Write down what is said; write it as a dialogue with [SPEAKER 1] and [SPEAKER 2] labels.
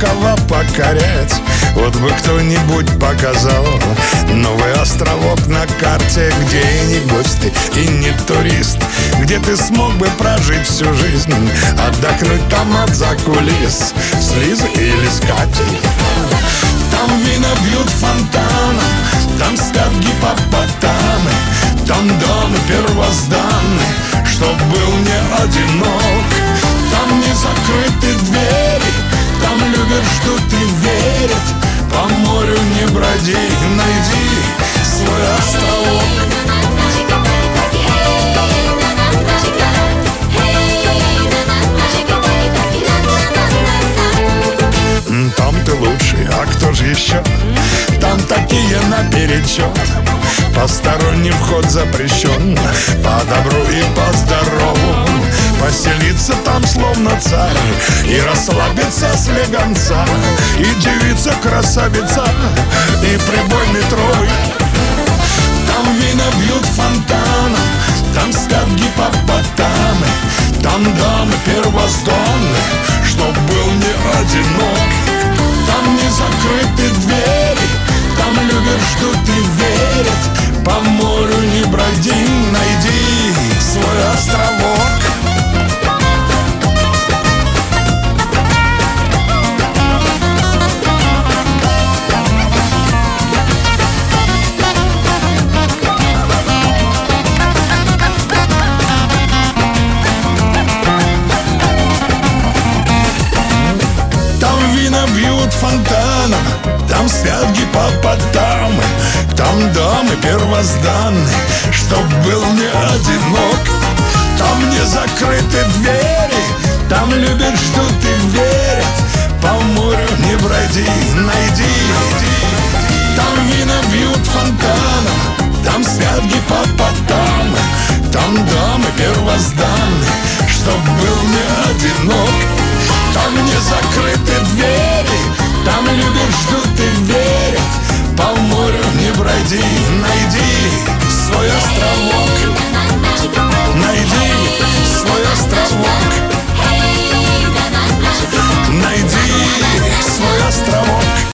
[SPEAKER 1] острова покорять. Вот бы кто-нибудь показал новый островок на карте, где и не гость ты, и не турист, где ты смог бы прожить всю жизнь, отдохнуть там от закулис с Лизой или с Катей. Там вина бьют фонтаном, там спят гиппопотамы, там дамы первозданные, чтоб был не одинок. Там не закрыты двери, там любят, ждут и верят. По морю не броди, найди свой островок. Там ты лучший, а кто же еще? Там такие наперечет, посторонний вход запрещен, по добру и по здорову. Поселиться там словно царь и расслабиться слегонца, и девица красавица, и прибой метровый. Там вина бьют фонтаном, там спят гиппопотамы, там дамы первозданные, чтоб был не одинок. Там не закрыты двери, там любят, ждут и верят. По морю не броди, найди свой островок. Бьют фонтаном, там спят гиппопотамы, там дамы первозданные, чтоб был не одинок. Там не закрыты двери, там любят, ждут и верят. По морю не броди, найди. Там вина бьют фонтаном, там спят гиппопотамы, там дамы первозданные, чтоб был не одинок. Там не закрыты двери, там любят, ждут